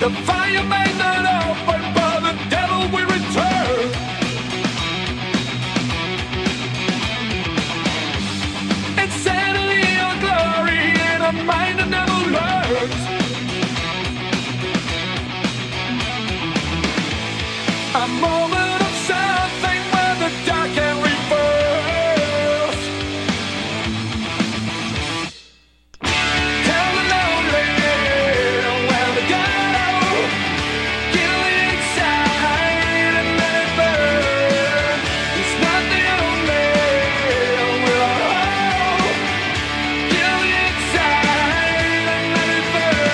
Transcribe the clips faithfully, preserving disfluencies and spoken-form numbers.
The fire may not open, but the devil will return. Insanity or glory in a mind that never learns. A moment of something where the dark can reverse. Tell the lonely where to go. Kill the inside and let it burn. It's not the only will I hold. Kill the inside and let it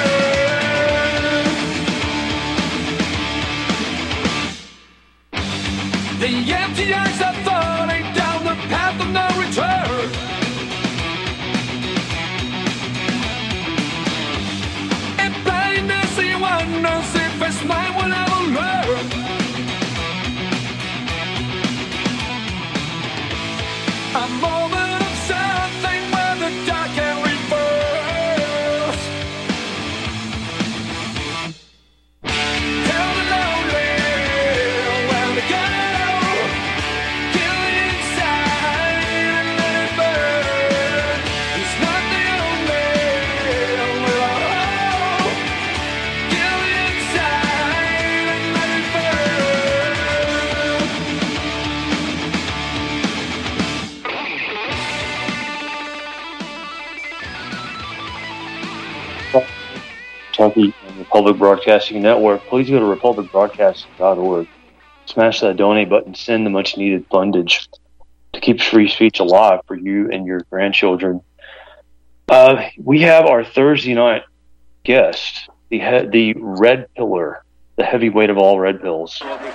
burn. The empty eyes are falling down the path of no return. In blindness he wonders if his mind will ever learn. A moment of something where the dark can reverse. Tell the lonely where to go. Kill the inside and let it burn. It's not the only will I hold. Kill the inside and let it Kentucky and the Public Broadcasting Network, please go to republic broadcasting dot org. Smash that donate button, send the much needed fundage to keep free speech alive for you and your grandchildren. Uh, we have our Thursday night guest, the he- the red pillar, the heavyweight of all red pills.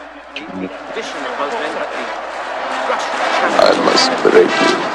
I must break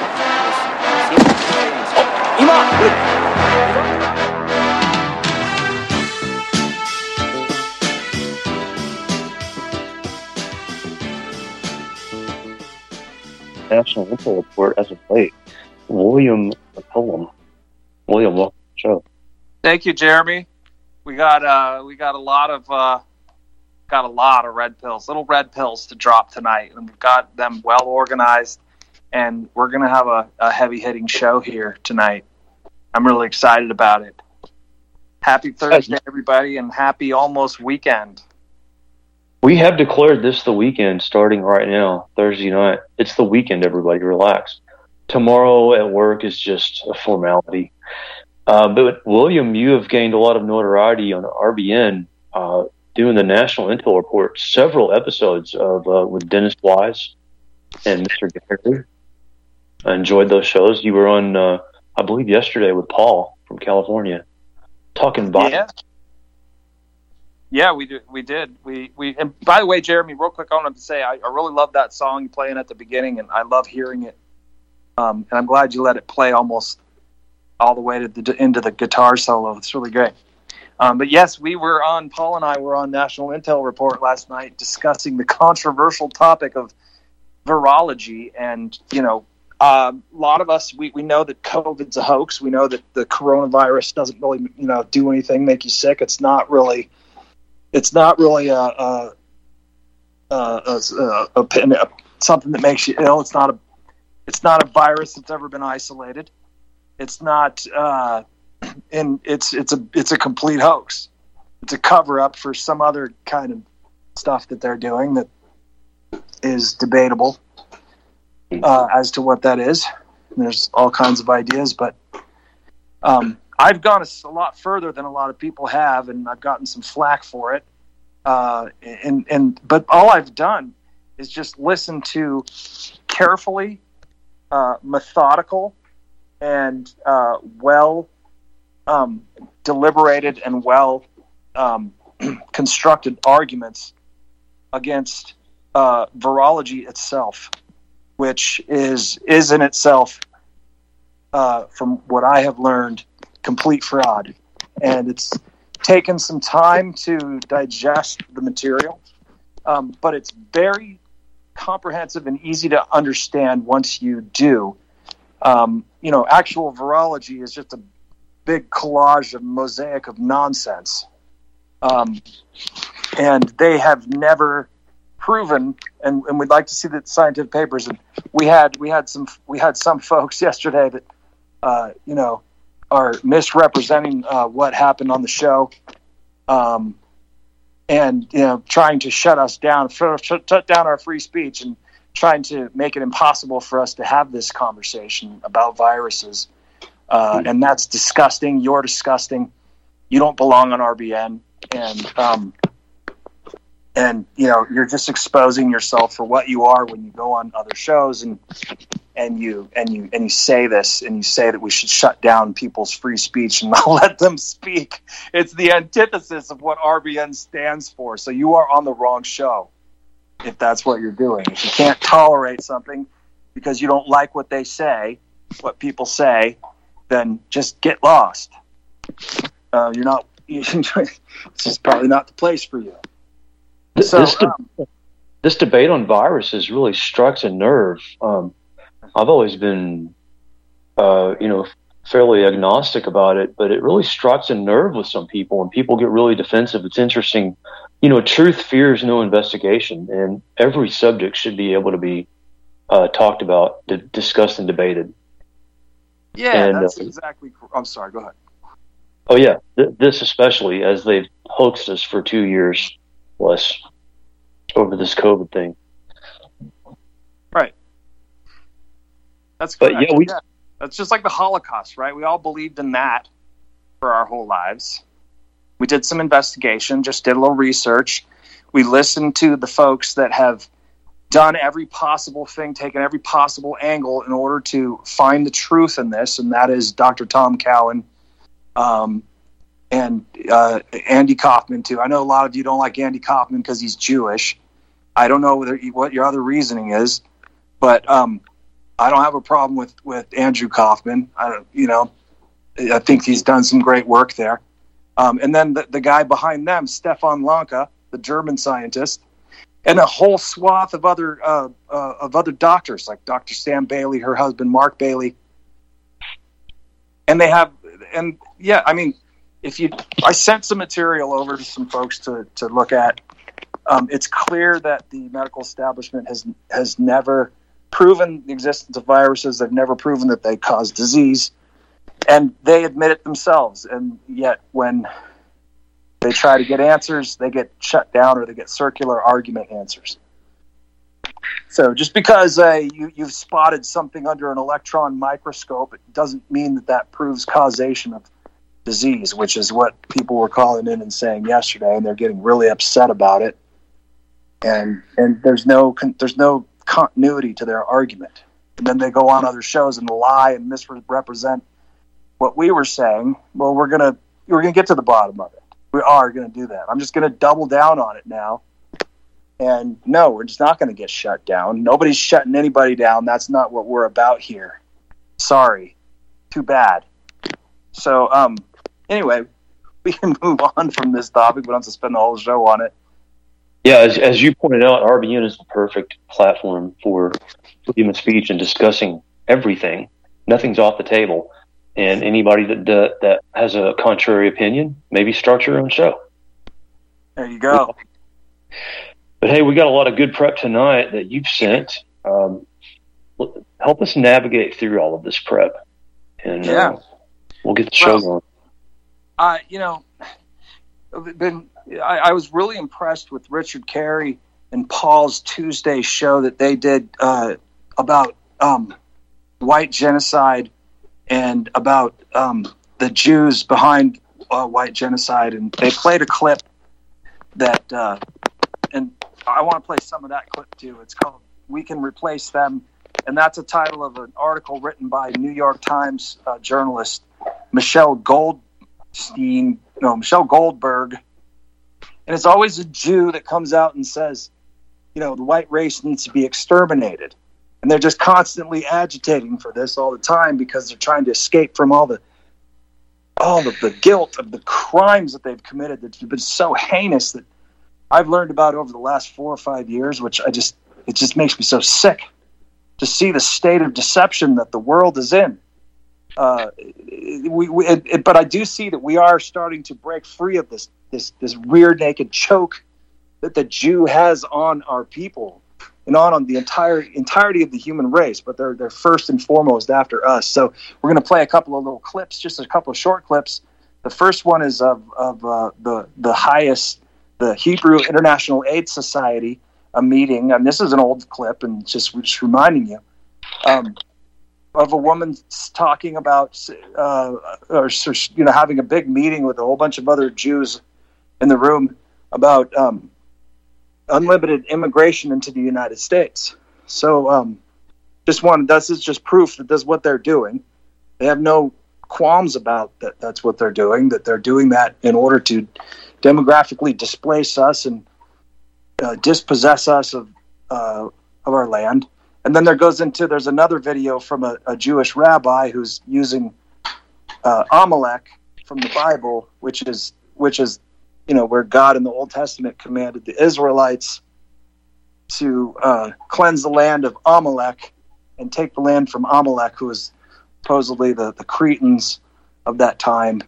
National Intel Report as of late, William McCullum. William, welcome to the show. Thank you, Jeremy. We got uh, we got a lot of uh, got a lot of red pills, little red pills to drop tonight, and we've got them well organized. And we're gonna have a, a heavy hitting show here tonight. I'm really excited about it. Happy Thursday, everybody, and happy almost weekend. We have declared this the weekend starting right now, Thursday night. It's the weekend, everybody. Relax. Tomorrow at work is just a formality. Uh, but, William, you have gained a lot of notoriety on R B N uh, doing the National Intel Report, several episodes of uh, with Dennis Wise and Mister Gary. I enjoyed those shows. You were on, uh, I believe, yesterday with Paul from California, talking about Yeah. Yeah, we did. We did. We we. And by the way, Jeremy, real quick, I wanted to say I, I really love that song playing at the beginning, and I love hearing it. Um, and I'm glad you let it play almost all the way to the into the guitar solo. It's really great. Um, but yes, we were on. Paul and I were on National Intel Report last night discussing the controversial topic of virology, and you know, uh, a lot of us we we know that COVID's a hoax. We know that the coronavirus doesn't really you know do anything, make you sick. It's not really. It's not really a, a, a, a, a, a something that makes you ill. It's not a it's not a virus that's ever been isolated. It's not, uh, and it's it's a it's a complete hoax. It's a cover up for some other kind of stuff that they're doing that is debatable uh, as to what that is. And there's all kinds of ideas, but. Um, I've gone a, a lot further than a lot of people have, and I've gotten some flack for it. Uh, and, and but all I've done is just listen to carefully, uh, methodical, and uh, well um, deliberated and well um, constructed arguments against uh, virology itself, which is is in itself, uh, from what I have learned, complete fraud. And it's taken some time to digest the material, um, but it's very comprehensive and easy to understand once you do. Um, you know, actual virology is just a big collage of mosaic of nonsense. Um, and they have never proven, and, and we'd like to see the scientific papers. And we had we had some we had some folks yesterday that uh, you know are misrepresenting uh, what happened on the show, um, and you know trying to shut us down, shut, shut down our free speech, and trying to make it impossible for us to have this conversation about viruses. Uh, and that's disgusting. You're disgusting. You don't belong on R B N, and um, and you know you're just exposing yourself for what you are when you go on other shows and and you and you and you say this and you say that we should shut down people's free speech and not let them speak. It's the antithesis of what R B N stands for. So you are on the wrong show if that's what you're doing. If you can't tolerate something because you don't like what they say, what people say, then just get lost. Uh, you're not. It's just probably not the place for you. This, So, this, de- um, this debate on viruses really strikes a nerve. Um, I've always been, uh, you know, fairly agnostic about it, but it really strikes a nerve with some people, and people get really defensive. It's interesting. You know, truth fears no investigation, and every subject should be able to be uh, talked about, d- discussed, and debated. Yeah, And, that's uh, exactly. I'm sorry. Go ahead. Oh yeah, Th- this especially as they've hoaxed us for two years plus over this COVID thing. Right. That's But, correct. yeah, we- That's just like the Holocaust, right? We all believed in that for our whole lives. We did some investigation, just did a little research. We listened to the folks that have done every possible thing, taken every possible angle in order to find the truth in this, and that is Doctor Tom Cowan um, and uh, Andy Kaufman, too. I know a lot of you don't like Andy Kaufman because he's Jewish. I don't know whether, what your other reasoning is, but um, I don't have a problem with, with Andrew Kaufman. I don't, you know, I think he's done some great work there. Um, and then the, the guy behind them, Stefan Lanka, the German scientist, and a whole swath of other uh, uh, of other doctors, like Doctor Sam Bailey, her husband Mark Bailey, and they have, and yeah, I mean, if you, I sent some material over to some folks to to look at. Um, it's clear that the medical establishment has has never proven the existence of viruses. They've never proven that they cause disease, and they admit it themselves. And yet, when they try to get answers, they get shut down, or they get circular argument answers. So just because uh, you, you've spotted something under an electron microscope, it doesn't mean that that proves causation of disease, which is what people were calling in and saying yesterday, and they're getting really upset about it. And and there's no there's no continuity to their argument. And then they go on other shows and lie and misrepresent what we were saying. Well, we're gonna we're gonna get to the bottom of it. We are going to do that. I'm just going to double down on it now. And no, we're just not going to get shut down. Nobody's shutting anybody down. That's not what we're about here. Sorry. Too bad. So, um, anyway, we can move on from this topic. We don't have to spend the whole show on it. Yeah, as, as you pointed out, R B N is the perfect platform for freedom of speech and discussing everything. Nothing's off the table. And anybody that uh, that has a contrary opinion, maybe start your own show. There you go. But hey, we got a lot of good prep tonight that you've sent. Um, help us navigate through all of this prep, and Yeah. uh, we'll get the show Well, going. Uh, you know, been, I, I was really impressed with Richard Carey and Paul's Tuesday show that they did uh, about um, white genocide and about um, the Jews behind uh, white genocide. And they played a clip that, uh, and I want to play some of that clip too. It's called "We Can Replace Them." And that's a title of an article written by New York Times uh, journalist Michelle Goldstein, no, Michelle Goldberg. And it's always a Jew that comes out and says, you know, the white race needs to be exterminated. And they're just constantly agitating for this all the time because they're trying to escape from all the all of the guilt of the crimes that they've committed that have been so heinous that I've learned about over the last four or five years, which I just, it just makes me so sick to see the state of deception that the world is in. uh, we, we it, it, but I do see that we are starting to break free of this this this rear naked choke that the Jew has on our people and on, on the entire entirety of the human race. But they're they're first and foremost after us. So we're going to play a couple of little clips, just a couple of short clips. The first one is of of uh, the the highest, the Hebrew International AIDS Society, a meeting, and this is an old clip, and just just reminding you. Um, of a woman talking about, uh, or you know, having a big meeting with a whole bunch of other Jews in the room about um, unlimited immigration into the United States. So, um, just one, this is just proof that this is what they're doing. They have no qualms about that. That's what they're doing. That they're doing that in order to demographically displace us and uh, dispossess us of uh, of our land. And then there goes into, there's another video from a, a Jewish rabbi who's using uh, Amalek from the Bible, which is, which is, you know, where God in the Old Testament commanded the Israelites to uh, cleanse the land of Amalek and take the land from Amalek, who was supposedly the, the Cretans of that time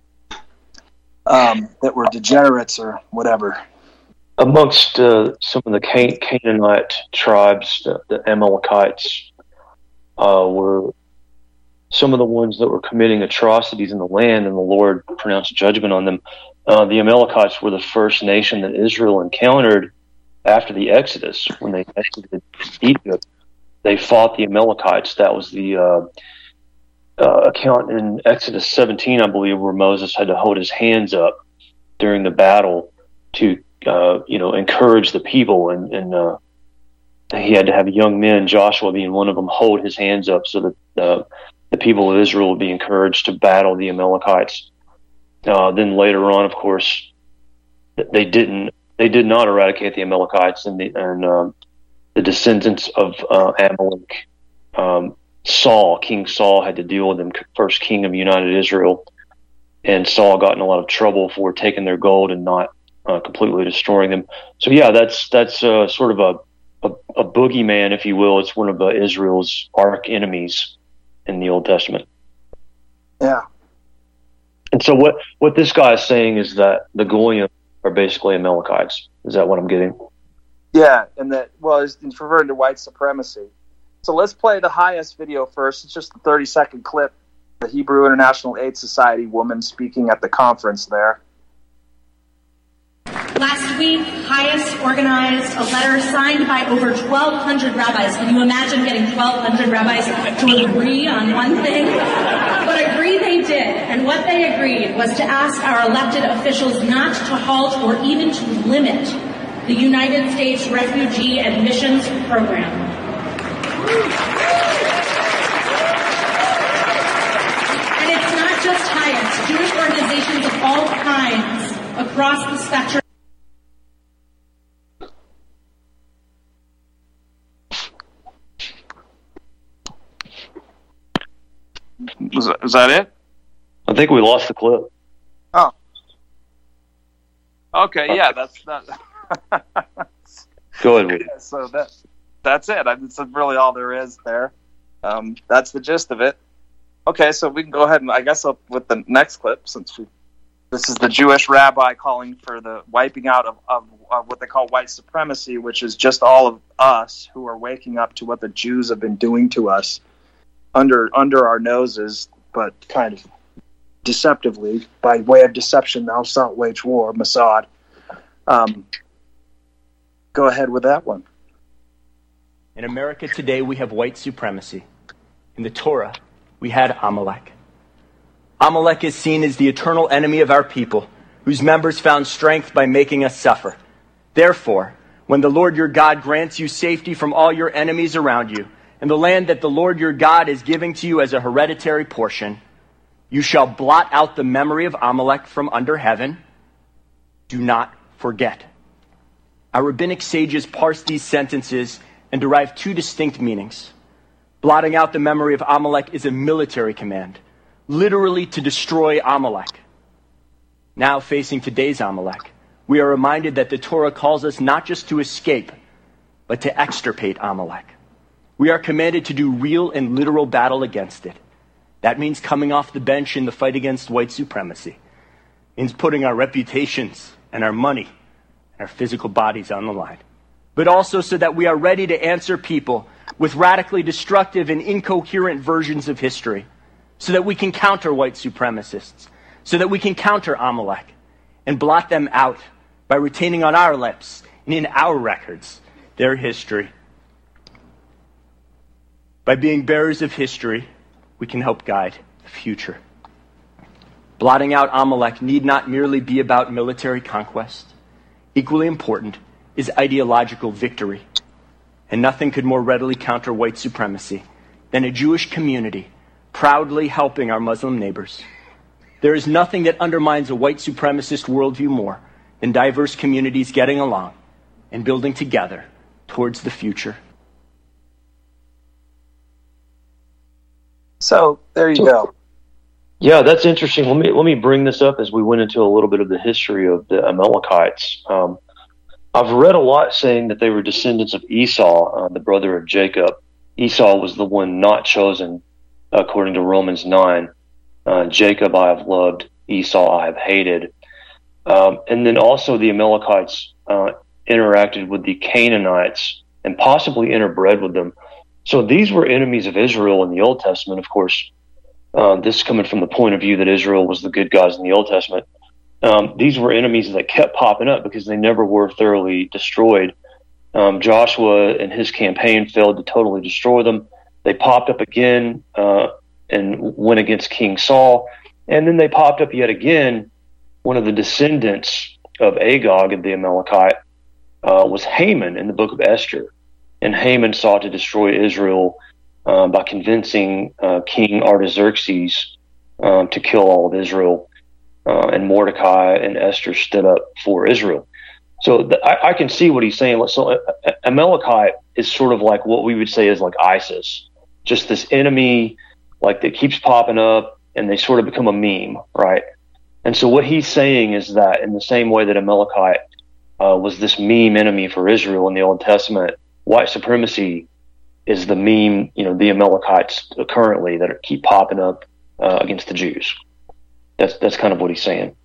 um, that were degenerates or whatever. Amongst uh, some of the Can- Canaanite tribes, the, the Amalekites uh, were some of the ones that were committing atrocities in the land, and the Lord pronounced judgment on them. Uh, the Amalekites were the first nation that Israel encountered after the Exodus. When they exited Egypt, they fought the Amalekites. That was the uh, uh, account in Exodus seventeen, I believe, where Moses had to hold his hands up during the battle to Uh, you know, encourage the people, and, and uh, he had to have young men, Joshua being one of them, hold his hands up so that uh, the people of Israel would be encouraged to battle the Amalekites. Uh, then later on, of course, they didn't, they did not eradicate the Amalekites, and the, and uh, the descendants of uh, Amalek, um, Saul, King Saul, had to deal with them, first king of United Israel, and Saul got in a lot of trouble for taking their gold and not Uh, completely destroying them. So yeah, that's that's uh, sort of a, a a boogeyman, if you will. It's one of uh, Israel's arch enemies in the Old Testament. Yeah. And so what what this guy is saying is that the Goyim are basically Amalekites. Is that what I'm getting? Yeah, and that, well, it's referring to white supremacy. So let's play the highest video first. It's just a thirty second clip. The Hebrew International AIDS Society woman speaking at the conference there. Last week, Highest organized a letter signed by over twelve hundred rabbis. Can you imagine getting twelve hundred rabbis to agree on one thing? But agree they did. And what they agreed was to ask our elected officials not to halt or even to limit the United States Refugee Admissions Program. And it's not just Highest. Jewish organizations of all kinds across the spectrum. Was that, was that it? I think we lost the clip. Oh. Okay, yeah, that's that. Go ahead. Yeah, so that that's it. That's really all there is there. Um, that's the gist of it. Okay, so we can go ahead and I guess up with the next clip, since we, this is the Jewish rabbi calling for the wiping out of, of, of what they call white supremacy, which is just all of us who are waking up to what the Jews have been doing to us under under our noses, but kind of deceptively, by way of deception. Thou shalt wage war, Mossad. Um, go ahead with that one. In America today, we have white supremacy. In the Torah, we had Amalek. Amalek is seen as the eternal enemy of our people, whose members found strength by making us suffer. Therefore, when the Lord your God grants you safety from all your enemies around you, and the land that the Lord your God is giving to you as a hereditary portion, you shall blot out the memory of Amalek from under heaven. Do not forget. Our rabbinic sages parse these sentences and derive two distinct meanings. Blotting out the memory of Amalek is a military command, literally to destroy Amalek. Now, facing today's Amalek, we are reminded that the Torah calls us not just to escape, but to extirpate Amalek. We are commanded to do real and literal battle against it. That means coming off the bench in the fight against white supremacy. It means putting our reputations and our money and our physical bodies on the line. But also so that we are ready to answer people with radically destructive and incoherent versions of history, so that we can counter white supremacists, so that we can counter Amalek and blot them out by retaining on our lips and in our records their history. By being bearers of history, we can help guide the future. Blotting out Amalek need not merely be about military conquest. Equally important is ideological victory. And nothing could more readily counter white supremacy than a Jewish community proudly helping our Muslim neighbors. There is nothing that undermines a white supremacist worldview more than diverse communities getting along and building together towards the future. So there you So- go. Yeah, that's interesting. Let me let me bring this up as we went into a little bit of the history of the Amalekites. Um, I've read a lot saying that they were descendants of Esau, uh, the brother of Jacob. Esau was the one not chosen, according to Romans nine. Uh, Jacob I have loved, Esau I have hated. Um, and then also the Amalekites uh, interacted with the Canaanites and possibly interbred with them. So these were enemies of Israel in the Old Testament, of course. Uh, this coming from the point of view that Israel was the good guys in the Old Testament. Um, these were enemies that kept popping up because they never were thoroughly destroyed. Um, Joshua and his campaign failed to totally destroy them. They popped up again uh, and went against King Saul. And then they popped up yet again. One of the descendants of Agag and the Amalekite uh, was Haman in the book of Esther. And Haman sought to destroy Israel Uh, by convincing uh, King Artaxerxes um, to kill all of Israel. Uh, and Mordecai and Esther stood up for Israel. So th- I, I can see what he's saying. So uh, Amalekite is sort of like what we would say is like ISIS, just this enemy like that keeps popping up, and they sort of become a meme, right? And so what he's saying is that in the same way that Amalekite uh, was this meme enemy for Israel in the Old Testament, white supremacy is the meme, you know, the Amalekites currently that keep popping up uh, against the Jews. That's that's kind of what he's saying.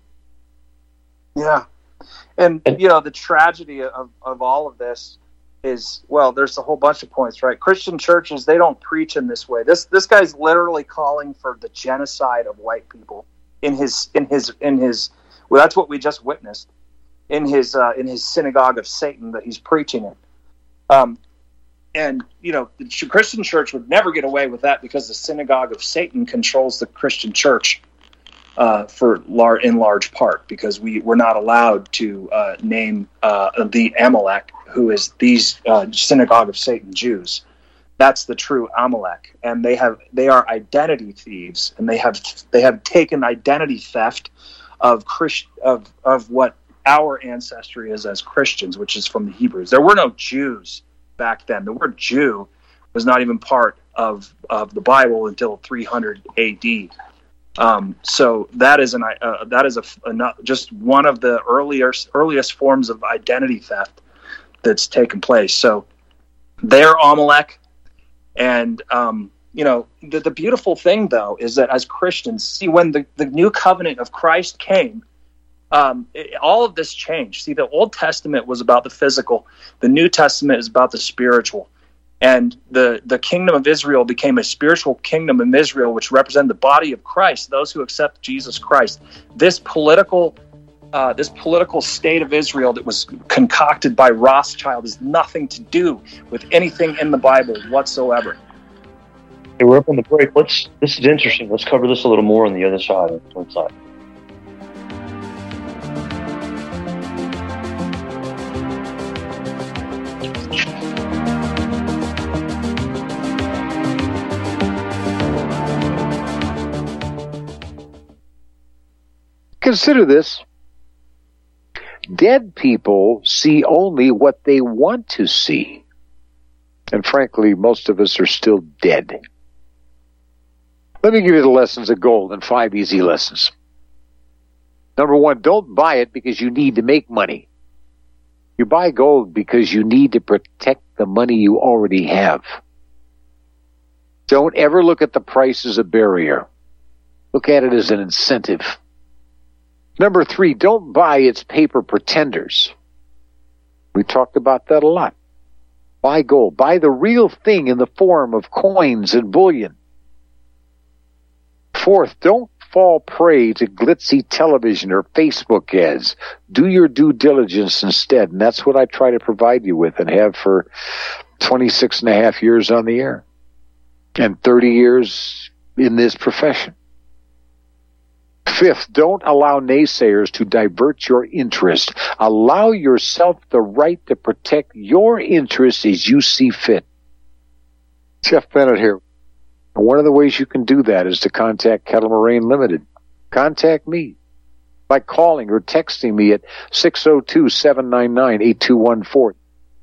Yeah. And, you know, the tragedy of, of all of this is, well, there's a whole bunch of points, right? Christian churches, they don't preach in this way. This this guy's literally calling for the genocide of white people in his in his in his well, that's what we just witnessed in his uh, in his synagogue of Satan that he's preaching in. Um And, you know, the Christian church would never get away with that because the synagogue of Satan controls the Christian church uh, for lar- in large part, because we were not allowed to uh, name uh, the Amalek, who is these uh, synagogue of Satan Jews. That's the true Amalek, and they have they are identity thieves, and they have they have taken identity theft of Christ of of what our ancestry is as Christians, which is from the Hebrews. There were no Jews back then. The word Jew was not even part of, of the Bible until three hundred A D. Um, so that is an uh, that is a, a just one of the earlier earliest forms of identity theft that's taken place. So they're Amalek, and um, you know the, the beautiful thing though is that as Christians, see, when the, the new covenant of Christ came, Um, it, all of this changed. See, the Old Testament was about the physical. The New Testament is about the spiritual. And the, the kingdom of Israel became a spiritual kingdom in Israel, which represented the body of Christ, those who accept Jesus Christ. This political uh, this political state of Israel that was concocted by Rothschild has nothing to do with anything in the Bible whatsoever. Hey, we're up on the break. Let's. This is interesting. Let's cover this a little more on the other side. On the side. Consider this. Dead people see only what they want to see. And frankly, most of us are still dead. Let me give you the lessons of gold in five easy lessons. Number one, don't buy it because you need to make money. You buy gold because you need to protect the money you already have. Don't ever look at the price as a barrier. Look at it as an incentive. Number three, don't buy its paper pretenders. We talked about that a lot. Buy gold. Buy the real thing in the form of coins and bullion. Fourth, don't fall prey to glitzy television or Facebook ads. Do your due diligence instead, and that's what I try to provide you with and have for twenty-six and a half years on the air and thirty years in this profession. Fifth, don't allow naysayers to divert your interest. Allow yourself the right to protect your interests as you see fit. Jeff Bennett here. And one of the ways you can do that is to contact Kettle Moraine Limited. Contact me by calling or texting me at six oh two, seven nine nine, eight two one four.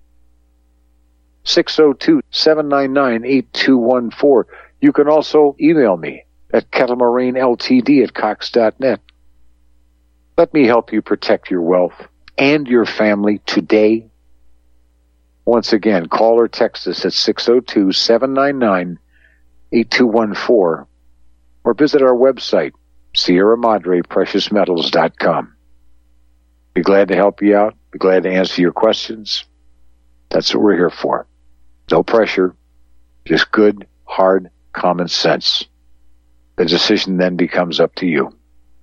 six oh two, seven nine nine, eight two one four. You can also email me at kettlemoraine L T D at cox dot net. Let me help you protect your wealth and your family today. Once again, call or text us at six oh two, seven nine nine, eight two one four or visit our website, Sierra Madre Precious Metals dot com. Be glad to help you out. Be glad to answer your questions. That's what we're here for. No pressure, just good, hard, common sense. The decision then becomes up to you.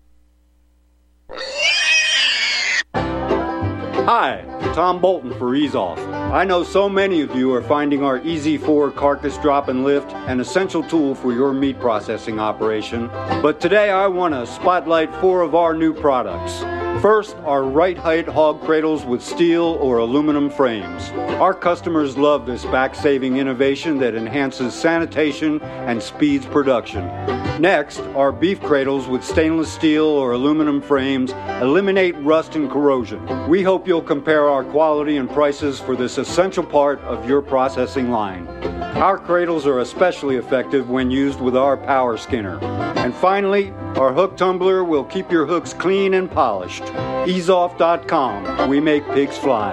Hi, Tom Bolton for Ease Off. I know so many of you are finding our E Z four carcass drop and lift an essential tool for your meat processing operation. But today I want to spotlight four of our new products. First, our right height hog cradles with steel or aluminum frames. Our customers love this back-saving innovation that enhances sanitation and speeds production. Next, our beef cradles with stainless steel or aluminum frames eliminate rust and corrosion. We hope you'll compare our quality and prices for this essential part of your processing line. Our cradles are especially effective when used with our power skinner. And finally, our hook tumbler will keep your hooks clean and polished. ease off dot com. We make pigs fly.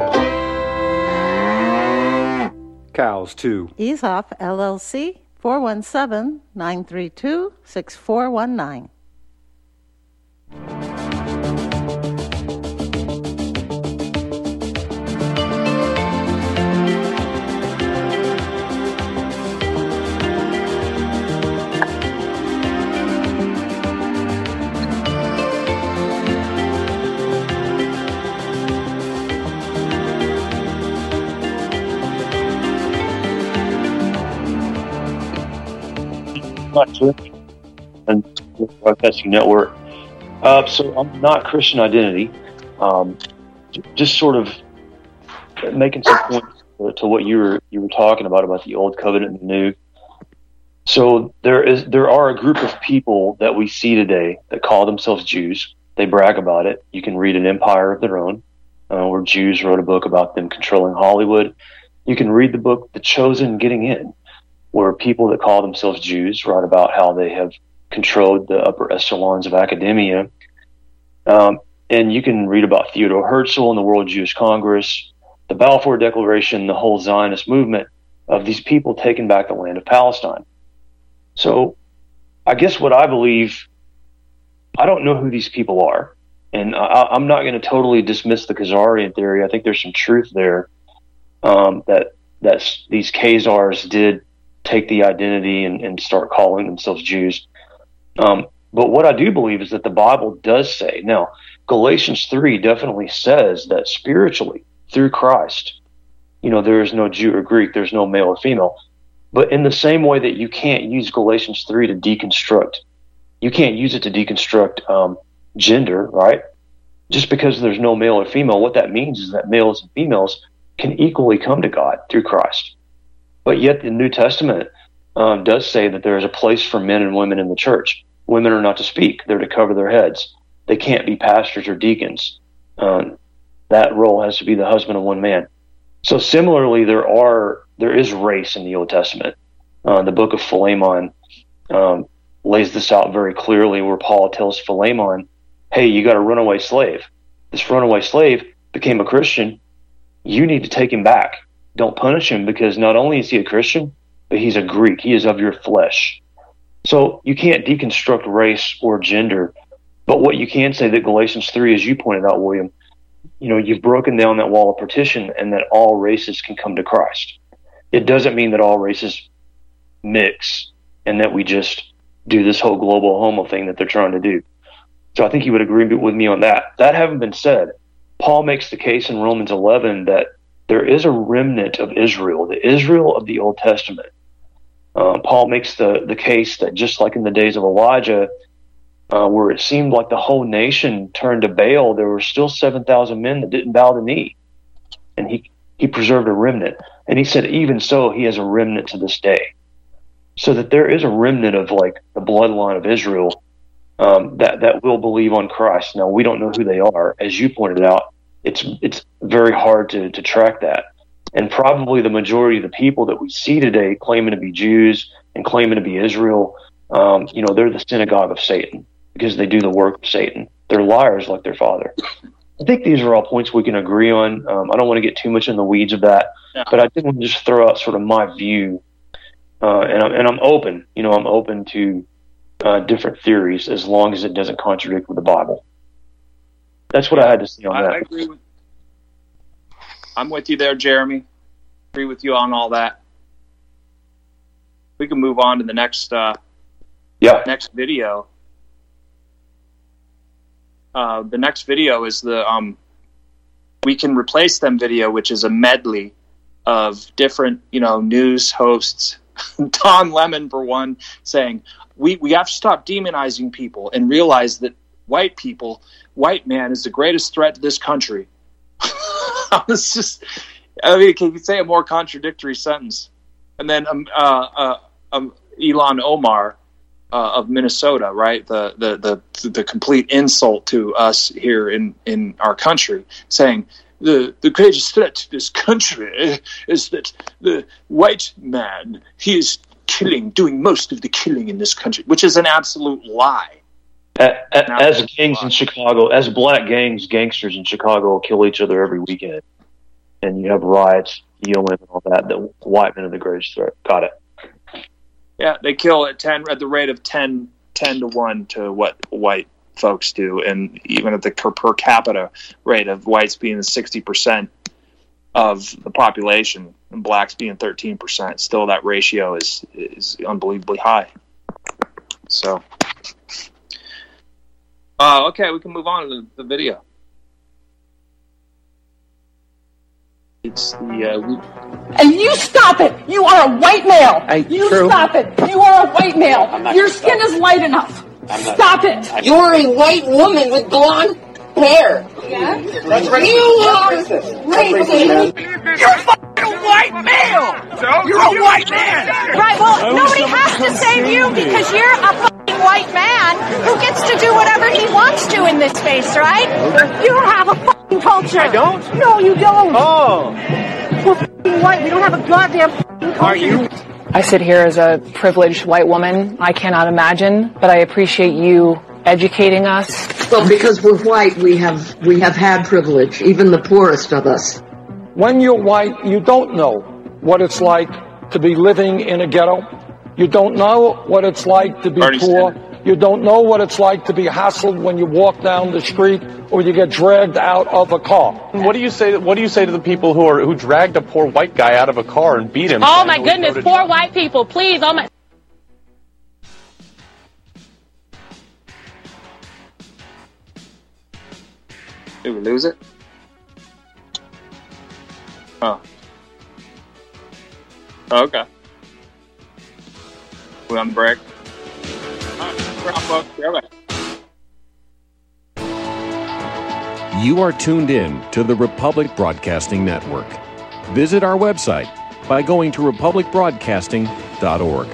Cows, too. Ease Off, L L C, four one seven, nine three two, six four one nine. Not Church and Broadcasting Network. Uh, so I'm not Christian Identity. Um, just sort of making some points to what you were you were talking about about the old covenant and the new. So there is there are a group of people that we see today that call themselves Jews. They brag about it. You can read An Empire of Their Own, uh, where Jews wrote a book about them controlling Hollywood. You can read the book The Chosen Getting In, where people that call themselves Jews write about how they have controlled the upper echelons of academia. Um, and you can read about Theodore Herzl and the World Jewish Congress, the Balfour Declaration, the whole Zionist movement of these people taking back the land of Palestine. So I guess what I believe, I don't know who these people are. And I, I'm not going to totally dismiss the Khazarian theory. I think there's some truth there, um, that that's, these Khazars did take the identity and, and start calling themselves Jews. Um, but what I do believe is that the Bible does say, now, Galatians three definitely says that spiritually, through Christ, you know, there is no Jew or Greek, there's no male or female. But in the same way that you can't use Galatians three to deconstruct, you can't use it to deconstruct um, gender, right? Just because there's no male or female, what that means is that males and females can equally come to God through Christ. But yet the New Testament um, does say that there is a place for men and women in the church. Women are not to speak. They're to cover their heads. They can't be pastors or deacons. Um, that role has to be the husband of one man. So similarly, there are there is race in the Old Testament. Uh, the book of Philemon um, lays this out very clearly, where Paul tells Philemon, hey, you got a runaway slave. This runaway slave became a Christian. You need to take him back. Don't punish him, because not only is he a Christian, but he's a Greek. He is of your flesh. So you can't deconstruct race or gender. But what you can say that Galatians three, as you pointed out, William, you know, you've broken down that wall of partition and that all races can come to Christ. It doesn't mean that all races mix and that we just do this whole global homo thing that they're trying to do. So I think you would agree with me on that. That having been said, Paul makes the case in Romans eleven that there is a remnant of Israel, the Israel of the Old Testament. Uh, Paul makes the, the case that just like in the days of Elijah, uh, where it seemed like the whole nation turned to Baal, there were still seven thousand men that didn't bow the knee. And he, he preserved a remnant. And he said, even so, he has a remnant to this day. So that there is a remnant of like the bloodline of Israel um, that, that will believe on Christ. Now, we don't know who they are. As you pointed out, it's it's very hard to, to track that. And probably the majority of the people that we see today claiming to be Jews and claiming to be Israel, um, you know, they're the synagogue of Satan because they do the work of Satan. They're liars like their father. I think these are all points we can agree on. Um, I don't want to get too much in the weeds of that, yeah. But I did want to just throw out sort of my view. Uh, and, I'm, and I'm open, you know, I'm open to uh, different theories as long as it doesn't contradict with the Bible. That's what I had to say on I, that. I agree with I'm with you there, Jeremy. Agree with you on all that. We can move on to the next uh, yeah. next video. Uh, the next video is the um, We Can Replace Them video, which is a medley of different, you know, news hosts. Don Lemon, for one, saying, we, we have to stop demonizing people and realize that white people, white man is the greatest threat to this country. It's just, I mean, can you say a more contradictory sentence? And then um, uh, uh, um, Ilhan Omar uh, of Minnesota, right? The, the the the complete insult to us here in, in our country, saying the the greatest threat to this country is that the white man, he is killing, doing most of the killing in this country, which is an absolute lie. As gangs in Chicago, as black gangs, gangsters in Chicago kill each other every weekend, and you have riots, yelling, and all that. The white men are the greatest threat. Got it. Yeah, they kill at ten at the rate of ten, ten to one to what white folks do, and even at the per, per capita rate of whites being sixty percent of the population and blacks being thirteen percent. Still, that ratio is is unbelievably high. So. Uh, okay, we can move on to the, the video. It's the. Uh, we... And you stop it! You are a white male! I, you true. stop it! You are a white male! Your skin is light enough! Stop it! I'm You're a white woman with blonde hair! Yeah? That's racist. You are racist! You're a fucking white male! Don't you're a white man! Right, well, nobody has to save you because you're a fucking white man who gets to do whatever he wants to in this space, right? You don't have a fucking culture. I don't? No, you don't. Oh. We're fucking white. We don't have a goddamn fucking culture. Are you? I sit here as a privileged white woman. I cannot imagine, but I appreciate you educating us. Well, because we're white, we have we have had privilege, even the poorest of us. When you're white, you don't know what it's like to be living in a ghetto. You don't know what it's like to be Bernie poor. Sanders. You don't know what it's like to be hassled when you walk down the street or you get dragged out of a car. What do you say? What do you say to the people who are who dragged a poor white guy out of a car and beat him? Oh my goodness, poor white people! Please, oh my. Did we lose it? Oh. Oh, okay. We on the break? We're on, folks. We're back. You are tuned in to the Republic Broadcasting Network. Visit our website by going to republic broadcasting dot org.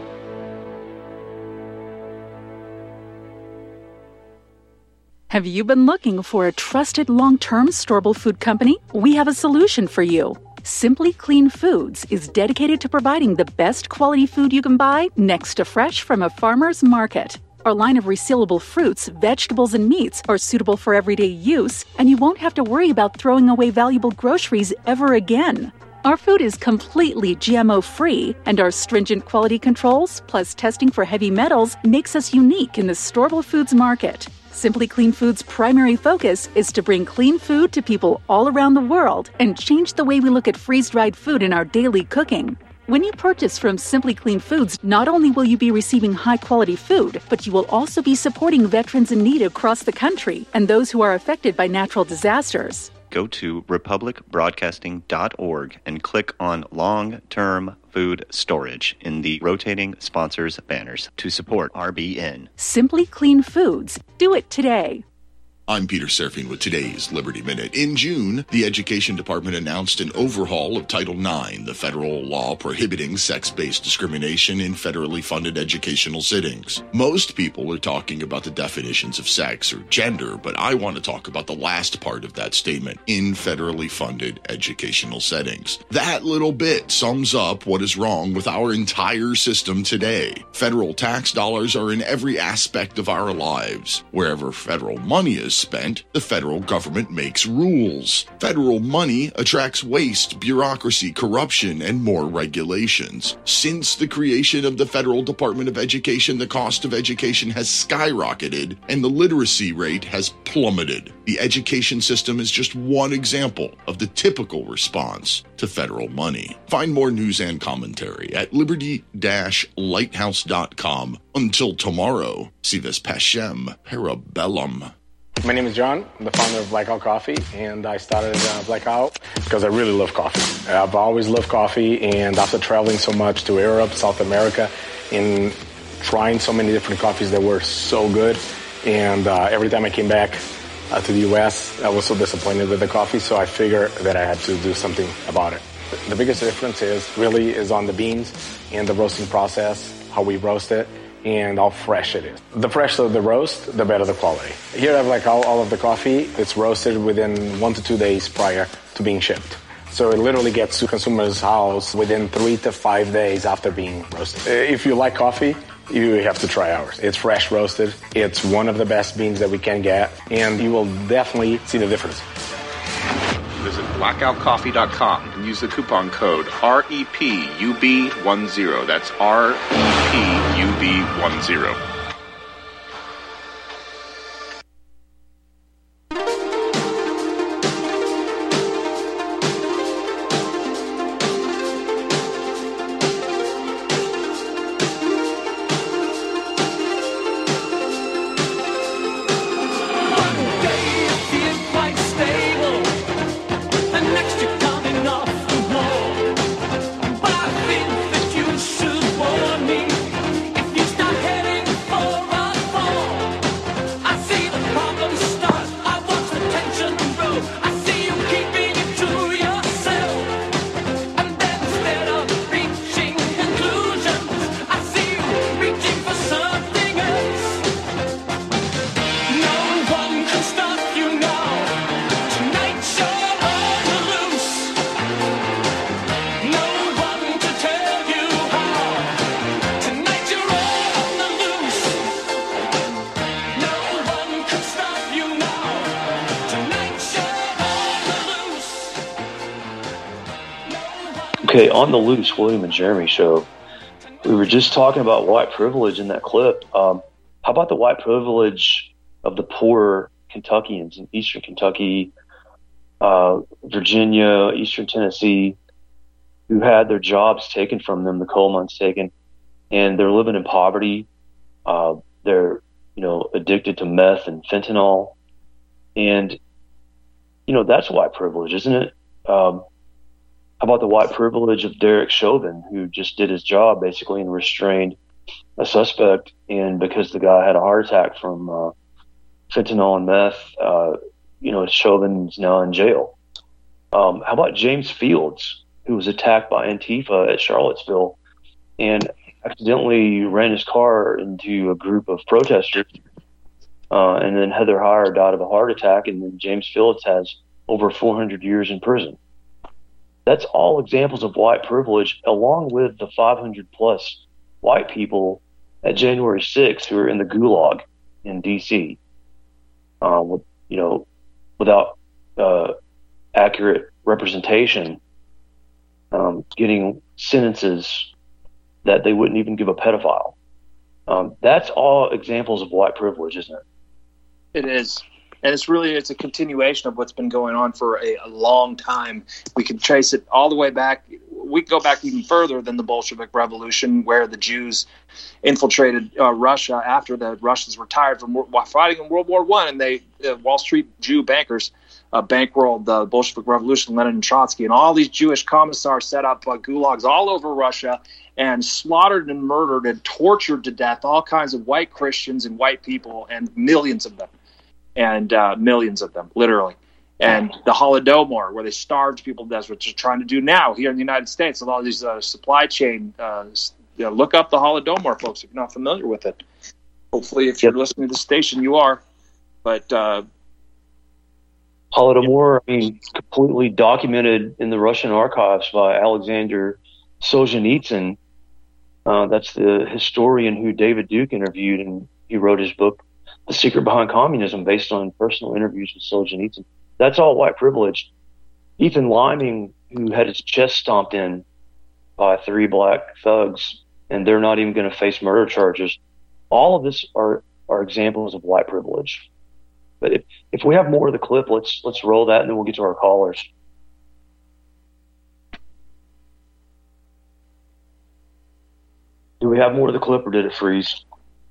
Have you been looking for a trusted long-term storable food company? We have a solution for you. Simply Clean Foods is dedicated to providing the best quality food you can buy next to fresh from a farmer's market. Our line of resealable fruits, vegetables, and meats are suitable for everyday use, and you won't have to worry about throwing away valuable groceries ever again. Our food is completely G M O-free, and our stringent quality controls, plus testing for heavy metals, makes us unique in the storable foods market. Simply Clean Foods' primary focus is to bring clean food to people all around the world and change the way we look at freeze-dried food in our daily cooking. When you purchase from Simply Clean Foods, not only will you be receiving high-quality food, but you will also be supporting veterans in need across the country and those who are affected by natural disasters. Go to republic broadcasting dot org and click on long-term food storage in the rotating sponsors banners to support R B N. Simply Clean Foods. Do it today. I'm Peter Serfing with today's Liberty Minute. In June, the Education Department announced an overhaul of Title nine, the federal law prohibiting sex-based discrimination in federally funded educational settings. Most people are talking about the definitions of sex or gender, but I want to talk about the last part of that statement, in federally funded educational settings. That little bit sums up what is wrong with our entire system today. Federal tax dollars are in every aspect of our lives. Wherever federal money is spent, the federal government makes rules. Federal money attracts waste, bureaucracy, corruption, and more regulations. Since the creation of the Federal Department of Education, the cost of education has skyrocketed and the literacy rate has plummeted. The education system is just one example of the typical response to federal money. Find more news and commentary at liberty dash lighthouse dot com. Until tomorrow, si vis pacem parabellum. My name is John. I'm the founder of Blackout Coffee, and I started uh, Blackout because I really love coffee. I've always loved coffee, and after traveling so much to Europe, South America, and trying so many different coffees that were so good, and uh, every time I came back uh, to the U S, I was so disappointed with the coffee, so I figured that I had to do something about it. The biggest difference is really is on the beans and the roasting process, how we roast it, and how fresh it is. The fresher the roast, the better the quality. Here I have like all, all of the coffee. It's roasted within one to two days prior to being shipped. So it literally gets to consumers' house within three to five days after being roasted. If you like coffee, you have to try ours. It's fresh roasted. It's one of the best beans that we can get, and you will definitely see the difference. Visit blackout coffee dot com and use the coupon code R E P U B ten. That's R E P U B ten. Okay, on the Loose, William and Jeremy show, we were just talking about white privilege in that clip. Um, how about the white privilege of the poor Kentuckians in Eastern Kentucky, uh, Virginia, Eastern Tennessee, who had their jobs taken from them, the coal mines taken, and they're living in poverty. Uh, they're, you know, addicted to meth and fentanyl. And, you know, that's white privilege, isn't it? Um, How about the white privilege of Derek Chauvin, who just did his job basically and restrained a suspect, and because the guy had a heart attack from uh, fentanyl and meth, uh, you know, Chauvin's now in jail. Um, how about James Fields, who was attacked by Antifa at Charlottesville and accidentally ran his car into a group of protesters, uh, and then Heather Heyer died of a heart attack, and then James Fields has over four hundred years in prison. That's all examples of white privilege, along with the five hundred plus white people at January sixth who are in the gulag in D C, uh, with, you know, without uh, accurate representation um, getting sentences that they wouldn't even give a pedophile. Um, that's all examples of white privilege, isn't it? It is. And it's really, it's a continuation of what's been going on for a, a long time. We can trace it all the way back. We can go back even further than the Bolshevik Revolution, where the Jews infiltrated uh, Russia after the Russians retired from fighting in World War One, and they uh, Wall Street Jew bankers uh, bankrolled the Bolshevik Revolution, Lenin and Trotsky, and all these Jewish commissars set up uh, gulags all over Russia and slaughtered and murdered and tortured to death all kinds of white Christians and white people, and millions of them. And uh, millions of them, literally. And the Holodomor, where they starved people to death, which they're trying to do now here in the United States with all these uh, supply chain. Uh, you know, look up the Holodomor, folks, if you're not familiar with it. Hopefully, if you're listening to the station, you are. But uh, Holodomor, I mean, completely documented in the Russian archives by Alexander Solzhenitsyn. Uh, that's the historian who David Duke interviewed, and he wrote his book, The Secret Behind Communism, based on personal interviews with Solzhenitsyn. That's all white privilege. Ethan Liming, who had his chest stomped in by three black thugs, and they're not even going to face murder charges. All of this are, are examples of white privilege. But if, if we have more of the clip, let's let's roll that, and then we'll get to our callers. Do we have more of the clip, or did it freeze?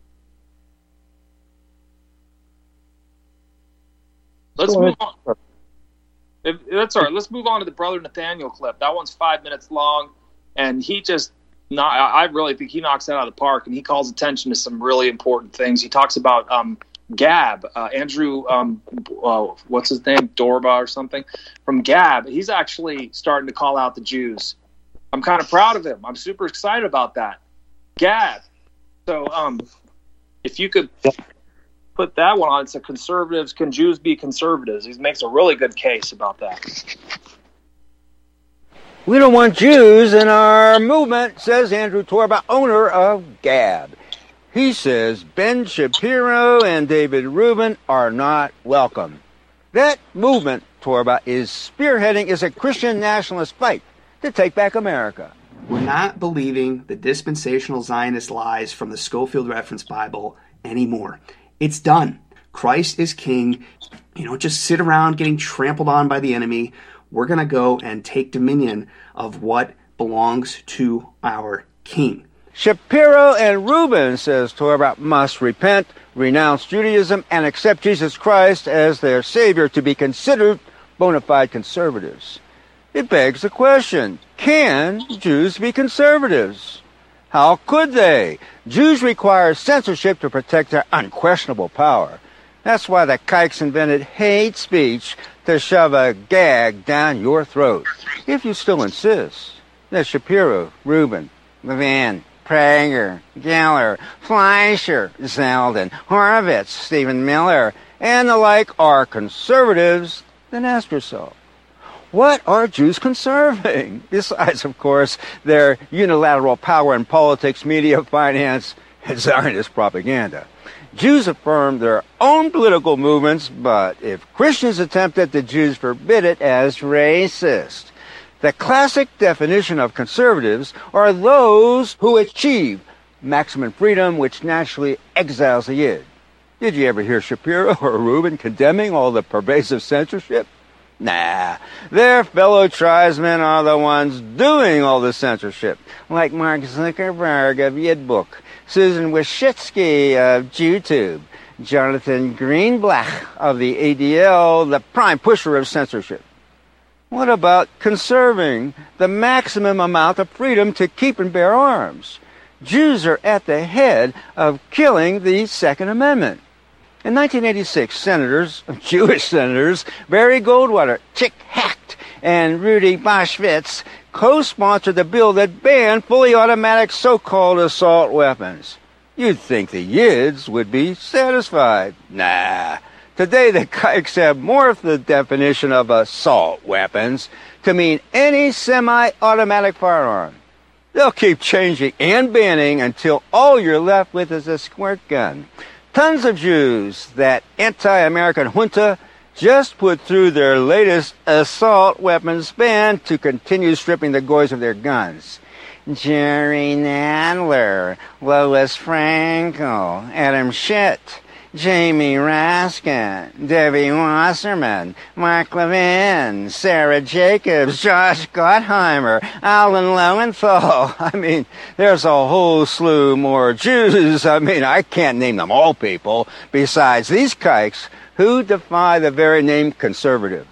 Let's move on. If, that's all right. Let's move on to the Brother Nathaniel clip. That one's five minutes long, and he just not. I really think he knocks that out of the park, and he calls attention to some really important things. He talks about um, Gab, uh, Andrew, um, uh, what's his name, Dorba or something, from Gab. He's actually starting to call out the Jews. I'm kind of proud of him. I'm super excited about that. Gab. So, um, if you could put that one on. It's a conservatives. Can Jews be conservatives? He makes a really good case about that. We don't want Jews in our movement, says Andrew Torba, owner of Gab. He says Ben Shapiro and David Rubin are not welcome. That movement, Torba, is spearheading is a Christian nationalist fight to take back America. We're not believing the dispensational Zionist lies from the Schofield Reference Bible anymore. It's done. Christ is king. You don't just sit around getting trampled on by the enemy. We're going to go and take dominion of what belongs to our king. Shapiro and Rubin, says Torba, must repent, renounce Judaism, and accept Jesus Christ as their Savior to be considered bona fide conservatives. It begs the question, can Jews be conservatives? How could they? Jews require censorship to protect their unquestionable power. That's why the kikes invented hate speech to shove a gag down your throat. If you still insist that Shapiro, Rubin, Levin, Prager, Geller, Fleischer, Zeldin, Horowitz, Stephen Miller, and the like are conservatives, then ask yourself, what are Jews conserving? Besides, of course, their unilateral power in politics, media, finance, and Zionist propaganda. Jews affirm their own political movements, but if Christians attempt it, the Jews forbid it as racist. The classic definition of conservatives are those who achieve maximum freedom, which naturally exiles the Yid. Did you ever hear Shapiro or Rubin condemning all the pervasive censorship? Nah, their fellow tribesmen are the ones doing all the censorship, like Mark Zuckerberg of Yidbook, Susan Wojcicki of JewTube, Jonathan Greenblatt of the A D L, the prime pusher of censorship. What about conserving the maximum amount of freedom to keep and bear arms? Jews are at the head of killing the Second Amendment. In nineteen eighty-six, senators, Jewish senators, Barry Goldwater, Chick Hecht, and Rudy Boschwitz co-sponsored the bill that banned fully automatic so-called assault weapons. You'd think the Yids would be satisfied. Nah. Today, the kikes have morphed the definition of assault weapons to mean any semi-automatic firearm. They'll keep changing and banning until all you're left with is a squirt gun. Tons of Jews, that anti-American junta, just put through their latest assault weapons ban to continue stripping the Goys of their guns. Jerry Nadler, Lois Frankel, Adam Schitt, Jamie Raskin, Debbie Wasserman, Mark Levin, Sarah Jacobs, Josh Gottheimer, Alan Lowenthal. I mean, there's a whole slew more Jews. I mean, I can't name them all, people, besides these kikes who defy the very name conservative.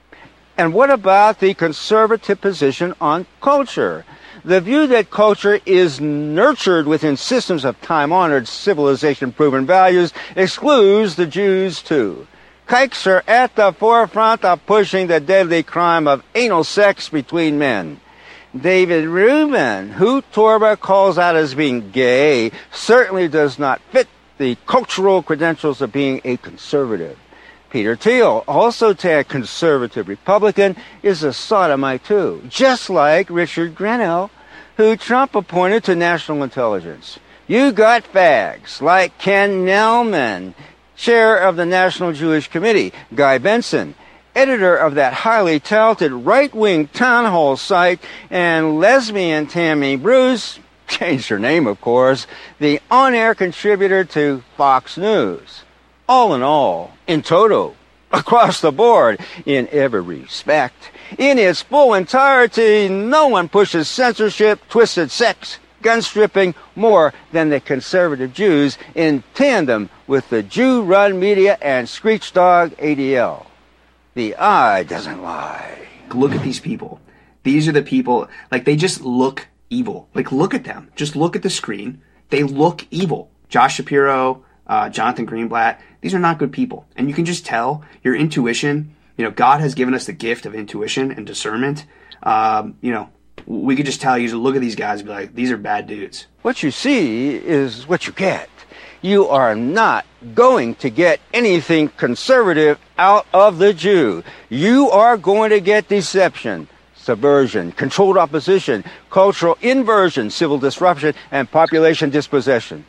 And what about the conservative position on culture? The view that culture is nurtured within systems of time-honored, civilization-proven values excludes the Jews, too. Kikes are at the forefront of pushing the deadly crime of anal sex between men. David Rubin, who Torba calls out as being gay, certainly does not fit the cultural credentials of being a conservative. Peter Thiel, also tagged conservative Republican, is a sodomite too, just like Richard Grenell, who Trump appointed to national intelligence. You got fags like Ken Nelman, chair of the National Jewish Committee, Guy Benson, editor of that highly talented right-wing town hall site, and lesbian Tammy Bruce, changed her name of course, the on-air contributor to Fox News. All in all, in toto, across the board, in every respect, in its full entirety, no one pushes censorship, twisted sex, gun stripping more than the conservative Jews in tandem with the Jew-run media and screech dog A D L. The eye doesn't lie. Look at these people. These are the people, like, they just look evil. Like, look at them. Just look at the screen. They look evil. Josh Shapiro, uh, Jonathan Greenblatt, these are not good people. And you can just tell your intuition, you know, God has given us the gift of intuition and discernment. Um, you know, we could just tell you to look at these guys and be like, these are bad dudes. What you see is what you get. You are not going to get anything conservative out of the Jew. You are going to get deception, subversion, controlled opposition, cultural inversion, civil disruption, and population dispossession.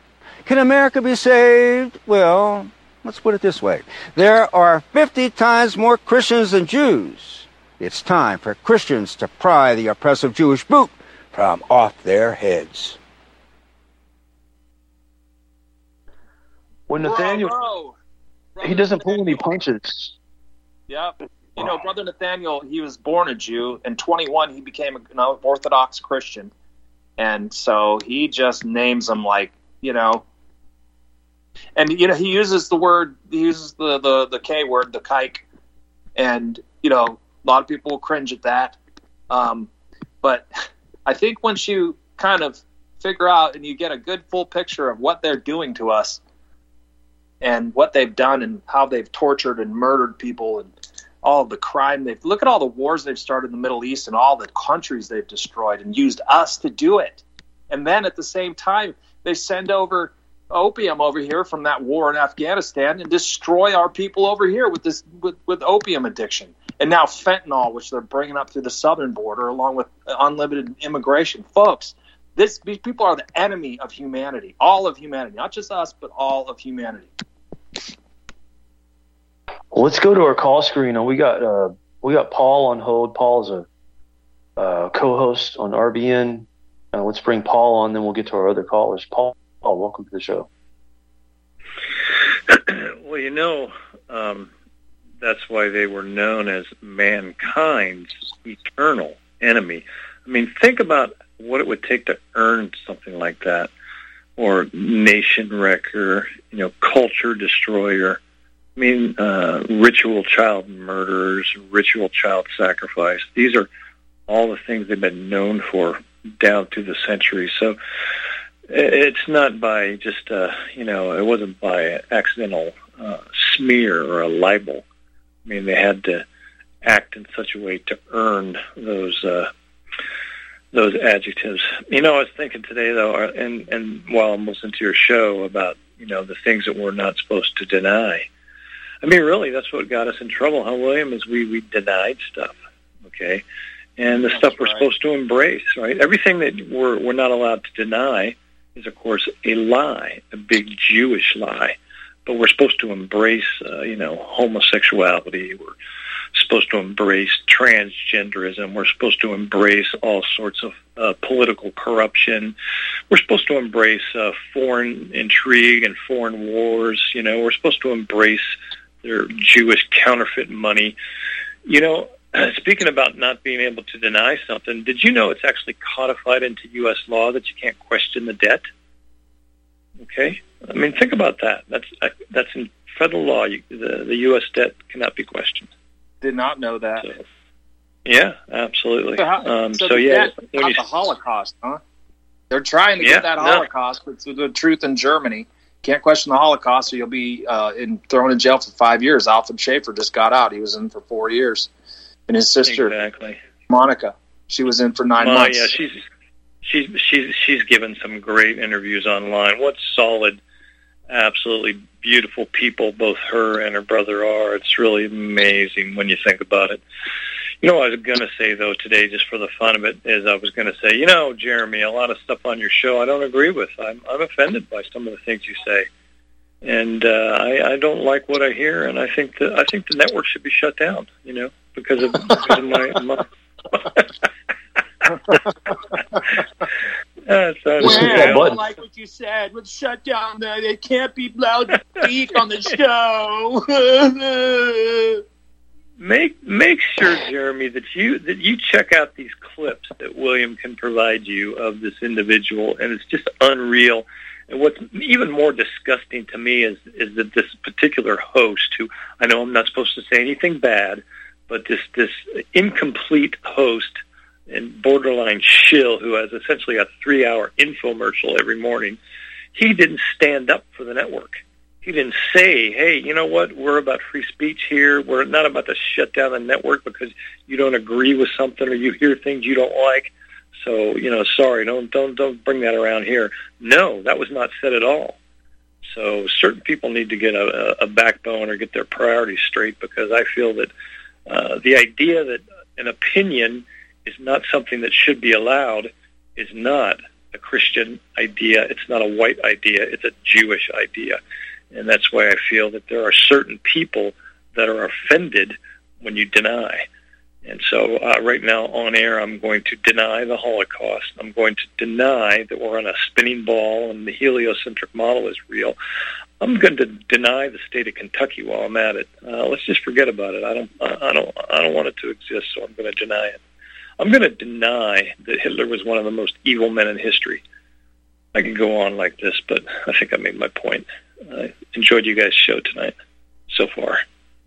Can America be saved? Well, let's put it this way. There are fifty times more Christians than Jews. It's time for Christians to pry the oppressive Jewish boot from off their heads. When Nathaniel, bro, bro. he doesn't pull any punches. Yep. You know, Brother Nathaniel, he was born a Jew. In twenty-one, he became an you know, Orthodox Christian. And so he just names them like, you know, and, you know, he uses the word, he uses the, the, the K word, the kike. And, you know, a lot of people will cringe at that. Um, but I think once you kind of figure out and you get a good full picture of what they're doing to us and what they've done and how they've tortured and murdered people and all of the crime they've, look at all the wars they've started in the Middle East and all the countries they've destroyed and used us to do it. And then at the same time, they send over opium over here from that war in Afghanistan and destroy our people over here with this with, with opium addiction. And now fentanyl, which they're bringing up through the southern border along with unlimited immigration. Folks, this, these people are the enemy of humanity, all of humanity, not just us, but all of humanity. Well, let's go to our call screen. We got uh, we got Paul on hold. Paul is a uh, co-host on R B N. Uh, let's bring Paul on, then we'll get to our other callers. Paul, Paul, welcome to the show. Well, you know, um, that's why they were known as mankind's eternal enemy. I mean, think about what it would take to earn something like that, or nation wrecker, you know, culture destroyer. I mean, uh, ritual child murderers, ritual child sacrifice. These are all the things they've been known for down through the centuries. So it's not by just, uh, you know, it wasn't by an accidental uh, smear or a libel. I mean, they had to act in such a way to earn those uh, those adjectives. You know, I was thinking today, though, and, and while I'm listening to your show about, you know, the things that we're not supposed to deny. I mean, really, that's what got us in trouble, huh, William, is we, we denied stuff, okay? And the that's stuff we're right. supposed to embrace, right? Everything that we're, we're not allowed to deny is, of course, a lie, a big Jewish lie. but we're supposed to embrace, uh, you know, homosexuality. We're supposed to embrace transgenderism. We're supposed to embrace all sorts of uh, political corruption. We're supposed to embrace uh, foreign intrigue and foreign wars. You know, we're supposed to embrace their Jewish counterfeit money. You know, speaking about not being able to deny something, did you know it's actually codified into U S law that you can't question the debt? Okay? I mean, think about that. That's uh, that's in federal law. You, the, the U S debt cannot be questioned. Did not know that. So, yeah, absolutely. So, how, um, so, so the yeah, debt, when not you, the Holocaust, huh? They're trying to Yeah, get that no. Holocaust, but through the truth in Germany. Can't question the Holocaust, or you'll be uh, in, thrown in jail for five years. Alfred Schaefer just got out. He was in for four years. And his sister, exactly. Monica, she was in for nine Well, months. yeah, she's she's she's she's given some great interviews online. What solid, absolutely beautiful people both her and her brother are. It's really amazing when you think about it. You know what I was going to say, though, today, just for the fun of it, is I was going to say, you know, Jeremy, a lot of stuff on your show I don't agree with. I'm, I'm offended by some of the things you say. And uh, I, I don't like what I hear, and I think that I think the network should be shut down, you know, because of, because of my... my That's Well, I don't like what you said. Let's shut down the. They can't be allowed to speak on the show. Make make sure, Jeremy, that you that you check out these clips that William can provide you of this individual, and it's just unreal. And what's even more disgusting to me is is that this particular host, who I know I'm not supposed to say anything bad, but this this incomplete host and borderline shill who has essentially a three-hour infomercial every morning, he didn't stand up for the network. He didn't say, hey, you know what, we're about free speech here. We're not about to shut down the network because you don't agree with something or you hear things you don't like. So, you know, sorry, don't don't don't bring that around here. No, that was not said at all. So certain people need to get a, a backbone or get their priorities straight, because I feel that uh, the idea that an opinion is not something that should be allowed is not a Christian idea. It's not a white idea. It's a Jewish idea. And that's why I feel that there are certain people that are offended when you deny. And so uh, right now on air, I'm going to deny the Holocaust. I'm going to deny that we're on a spinning ball and the heliocentric model is real. I'm going to deny the state of Kentucky while I'm at it. Uh, let's just forget about it. I don't, I don't, I don't want it to exist, so I'm going to deny it. I'm going to deny that Hitler was one of the most evil men in history. I could go on like this, but I think I made my point. I enjoyed you guys' show tonight so far.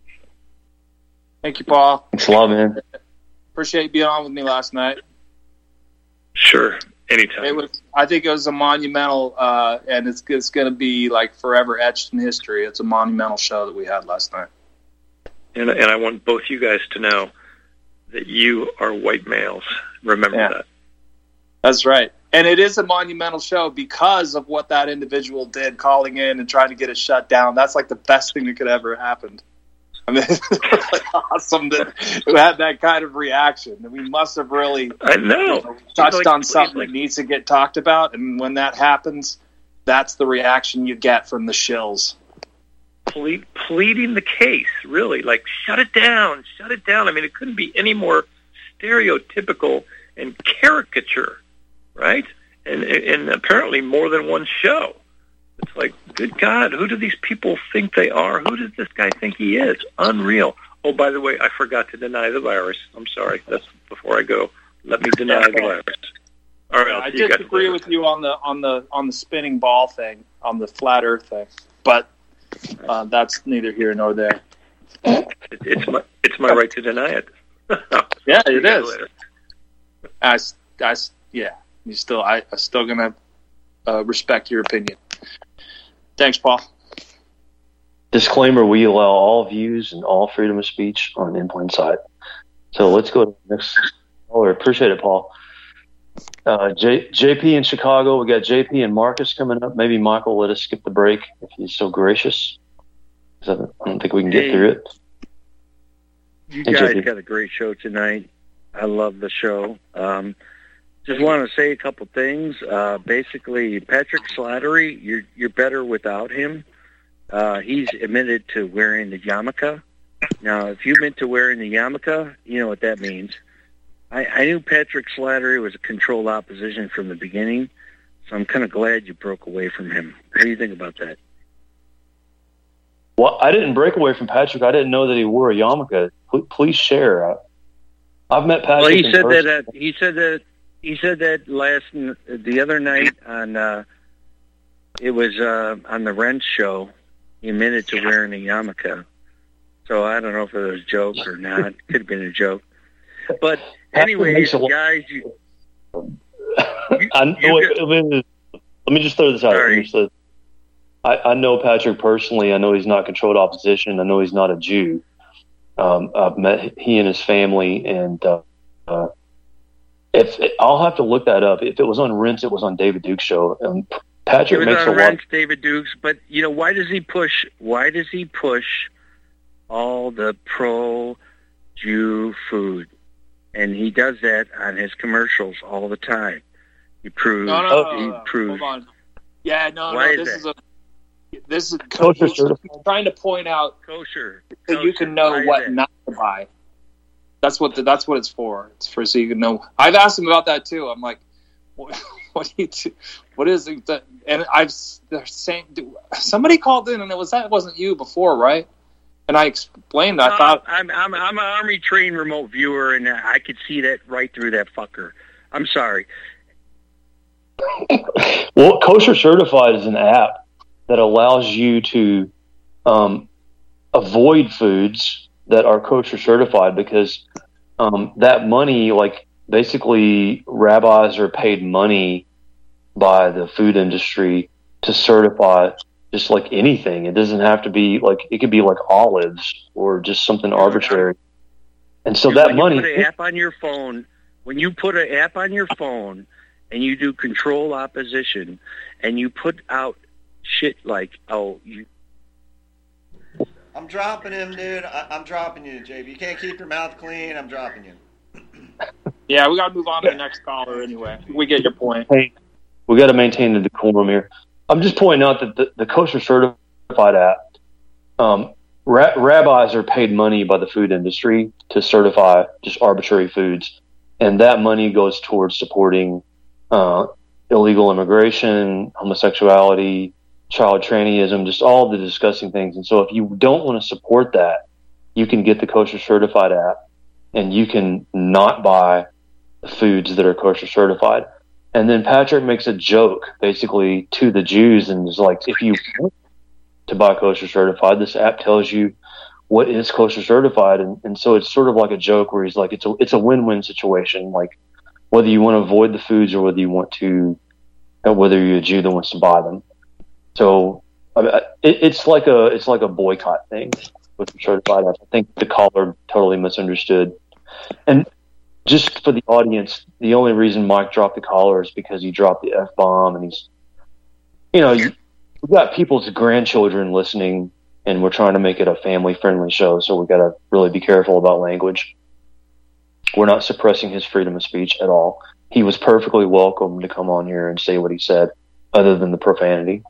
Thank you, Paul. Thanks a lot, man. Appreciate you being on with me last night. Sure, anytime. It was, I think it was a monumental, uh, and it's it's going to be like forever etched in history. It's a monumental show that we had last night. And, and I want both you guys to know that you are white males. Remember Yeah. that. That's right. And it is a monumental show because of what that individual did, calling in and trying to get it shut down. That's like the best thing that could ever happen. I mean, it's really awesome that who had that kind of reaction. And we must have really I know. you know, touched Like, on something like- that needs to get talked about. And when that happens, that's the reaction you get from the shills. Ple- pleading the case, really. Like, shut it down, shut it down. I mean, it couldn't be any more stereotypical and caricature, right? And, and apparently more than one show. It's like, good God, who do these people think they are? Who does this guy think he is? Unreal. Oh, by the way, I forgot to deny the virus. I'm sorry. That's before I go. Let me deny the virus. All right, I'll I see you guys disagree later. with you on the on the on the spinning ball thing, on the flat Earth thing, but uh, that's neither here nor there. It, it's my it's my right to deny it. Yeah, See you it guys is. later. I, s- I s- yeah, you still I I'm still gonna uh, respect your opinion. Thanks, Paul. Disclaimer, we allow all views and all freedom of speech on In Plain Sight. So let's go to the next caller. Appreciate it, Paul. Uh, J, JP in Chicago. We got J P and Marcus coming up. Maybe Michael will let us skip the break if he's so gracious. 'Cause I don't, I don't think we can get Hey. through it. You Hey, guys J P. got a great show tonight. I love the show. Um, just want to say a couple things. Uh, basically, Patrick Slattery, you're you're better without him. uh, he's admitted to wearing the yarmulke. Now, if you admit to wearing the yarmulke, you know what that means. I, I knew Patrick Slattery was a controlled opposition from the beginning, so I'm kind of glad you broke away from him. What do you think about that? Well, I didn't break away from Patrick. I didn't know that he wore a yarmulke. P- please share. I've met Patrick. Well, he in said person. that. Uh, he said that. He said that last the other night on. Uh, it was uh, on the Rent show. He admitted to wearing a yarmulke. So I don't know if it was a joke or not. It could have been a joke. But anyways, guys, you, I know, you wait, wait, let me just throw this out. Understood. I, I know Patrick personally. I know he's not controlled opposition. I know he's not a Jew. Um, I've met he and his family, and uh, uh, if I'll have to look that up. If it was on Rents, it was on David Duke's show. Um, Patrick it was makes on a Rents, lot. David Dukes, but you know why does he push? Why does he push all the pro-Jew food? And he does that on his commercials all the time. He proves. No, no, he no, no. proves. Hold on. Yeah, no, Why no. is This is that? a. This is Kosher he's certified. trying to point out kosher so you can know Why is what that? not to buy. That's what the, that's what it's for. It's for so you can know. I've asked him about that too. I'm like, what, what do you do? What is it that? And I've they're saying somebody called in and it was that it wasn't you before, right? And I explained. I No, thought I'm I'm I'm an Army trained remote viewer, and I could see that right through that fucker. I'm sorry. Well, Kosher Certified is an app that allows you to um, avoid foods that are kosher certified because um, that money, like basically rabbis are paid money by the food industry to certify just like anything. It doesn't have to be like, it could be like olives or just something arbitrary. And so that when money... you put an app on your phone, when you put an app on your phone and you do control opposition and you put out shit like, oh, you... I'm dropping him, dude. I, I'm dropping you, J B. You can't keep your mouth clean. I'm dropping you. yeah, we got to move on to the next caller anyway. We get your point. Hey, we got to maintain the decorum here. I'm just pointing out that the, the Kosher Certified app, um, ra- rabbis are paid money by the food industry to certify just arbitrary foods, and that money goes towards supporting uh, illegal immigration, homosexuality, child trannyism, just all the disgusting things. And so if you don't want to support that, you can get the Kosher Certified app, and you can not buy the foods that are kosher certified. And then Patrick makes a joke basically to the Jews and is like, if you want to buy kosher certified, this app tells you what is kosher certified. And, and so it's sort of like a joke where he's like, it's a, it's a win-win situation. Like whether you want to avoid the foods or whether you want to, or whether you're a Jew that wants to buy them. So I mean, it, it's like a, it's like a boycott thing with the certified app. I think the caller totally misunderstood. And just for the audience, the only reason Mike dropped the collar is because he dropped the F-bomb, and he's, you know, we've got people's grandchildren listening, and we're trying to make it a family-friendly show, so we've got to really be careful about language. We're not suppressing his freedom of speech at all. He was perfectly welcome to come on here and say what he said, other than the profanity.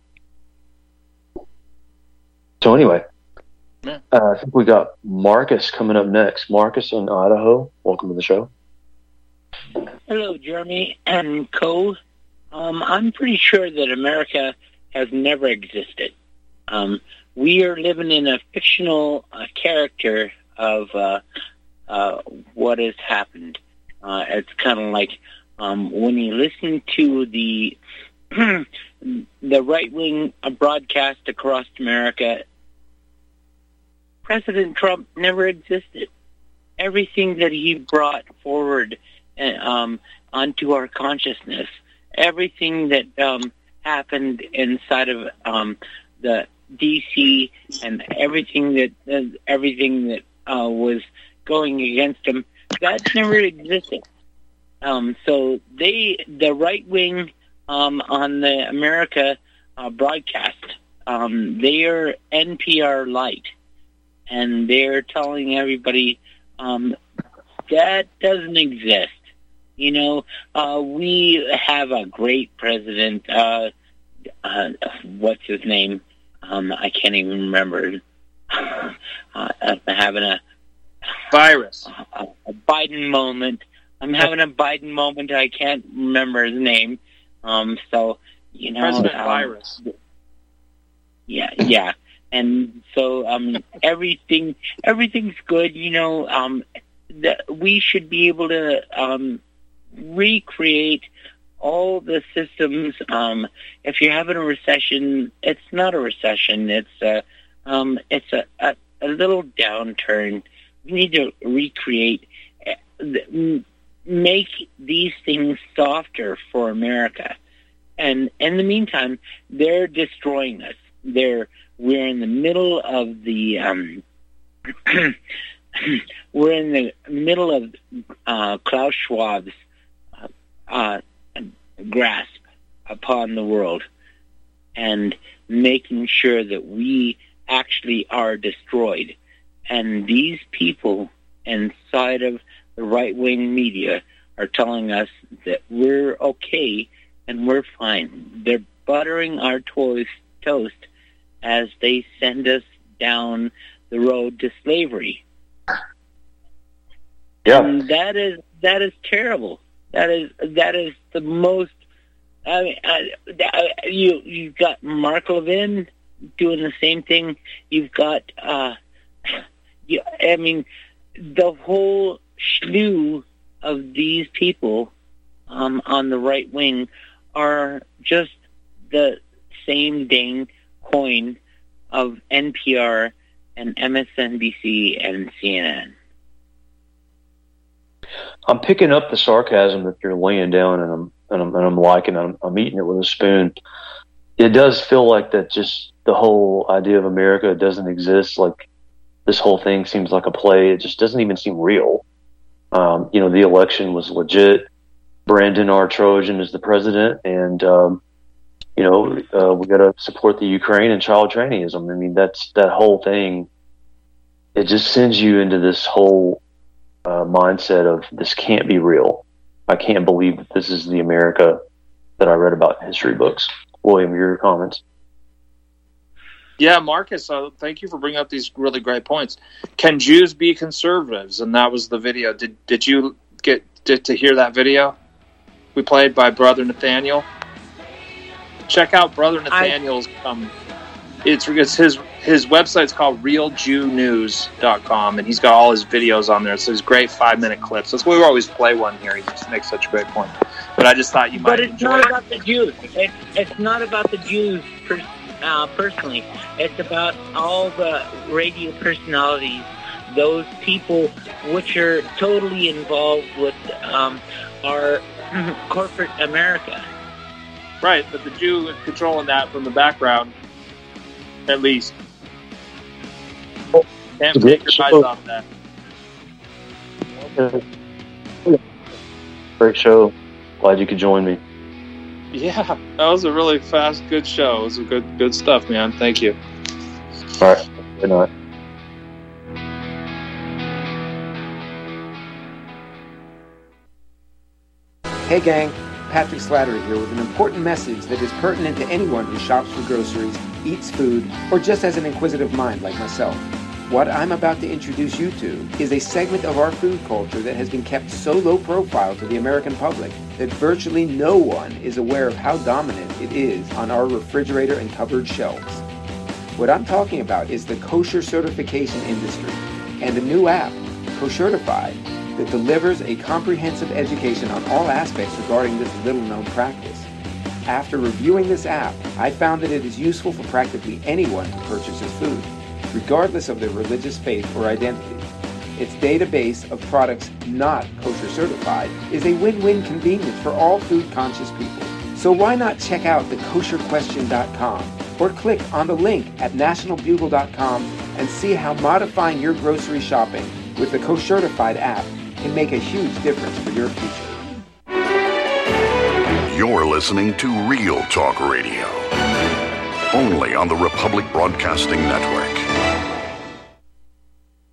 So anyway, uh, I think we got Marcus coming up next. Marcus in Idaho, welcome to the show. Hello, Jeremy and Co. Um, I'm pretty sure that America has never existed. Um, we are living in a fictional uh, character of uh, uh, what has happened. Uh, it's kind of like um, when you listen to the the right-wing broadcast across America, President Trump never existed. Everything that he brought forward um, onto our consciousness, everything that um, happened inside of um, the D C and everything that uh, everything that uh, was going against him, that never existed. Um, so they, the right wing um, on the America uh, broadcast, um, they are N P R light, and they're telling everybody um, that doesn't exist. You know, uh, we have a great president. Uh, uh, what's his name? Um, I can't even remember. uh, I'm having a virus, a, a Biden moment. I'm having a Biden moment. I can't remember his name. Um, so you know, President um, Virus. Yeah, yeah. And so um, everything everything's good. You know, um, the, we should be able to um, recreate all the systems. Um, if you're having a recession, it's not a recession. It's a um, it's a, a, a little downturn. We need to recreate, make these things softer for America. And in the meantime, they're destroying us. They're we're in the middle of the um, we're in the middle of uh, Klaus Schwab's uh, uh, grasp upon the world, and making sure that we actually are destroyed. And these people inside of the right-wing media are telling us that we're okay and we're fine. They're buttering our toast, toast as they send us down the road to slavery. Yeah. And that is that is terrible. That is that is the most. I mean, I, I, you you've got Mark Levin doing the same thing. You've got, uh, you, I mean, the whole slew of these people um, on the right wing are just the same dang coin of N P R and M S N B C and C N N. I'm picking up the sarcasm that you're laying down, and I'm and I'm, and I'm liking it. I'm, I'm eating it with a spoon. It does feel like that. Just the whole idea of America doesn't exist. Like this whole thing seems like a play. It just doesn't even seem real. Um, you know, the election was legit. Brandon R. Trojan is the president, and um, you know, uh, we got to support the Ukraine and child traineeism. I mean, that's that whole thing. It just sends you into this whole uh, mindset of this can't be real. I can't believe that this is the America that I read about in history books. William, your comments? Yeah, Marcus, uh, thank you for bringing up these really great points. Can Jews be conservatives? And that was the video. Did did you get, get to hear that video we played by Brother Nathaniel? Check out Brother Nathaniel's. Um, it's, it's his his website's called real jew news dot com, and he's got all his videos on there. So it's great five minute clips. That's why we always play one here. He just makes such a great point. But I just thought you might. But it's enjoy not it. about the Jews. It, it's not about the Jews per, uh, personally. It's about all the radio personalities, those people which are totally involved with um, our corporate America. Right, but the Jew is controlling that from the background, at least. Can't take your eyes off that. Great show. Glad you could join me. Yeah, that was a really fast, good show. It was a good, good stuff, man. Thank you. All right. Good night. Hey, gang. Patrick Slattery here with an important message that is pertinent to anyone who shops for groceries, eats food, or just has an inquisitive mind like myself. What I'm about to introduce you to is a segment of our food culture that has been kept so low profile to the American public that virtually no one is aware of how dominant it is on our refrigerator and cupboard shelves. What I'm talking about is the kosher certification industry and a new app, Koshertified, that delivers a comprehensive education on all aspects regarding this little-known practice. After reviewing this app, I found that it is useful for practically anyone who purchases food, regardless of their religious faith or identity. Its database of products not kosher certified is a win-win convenience for all food-conscious people. So why not check out the kosher question dot com or click on the link at national bugle dot com and see how modifying your grocery shopping with the Koshertified app can make a huge difference for your future. You're listening to Real Talk Radio, only on the Republic Broadcasting Network.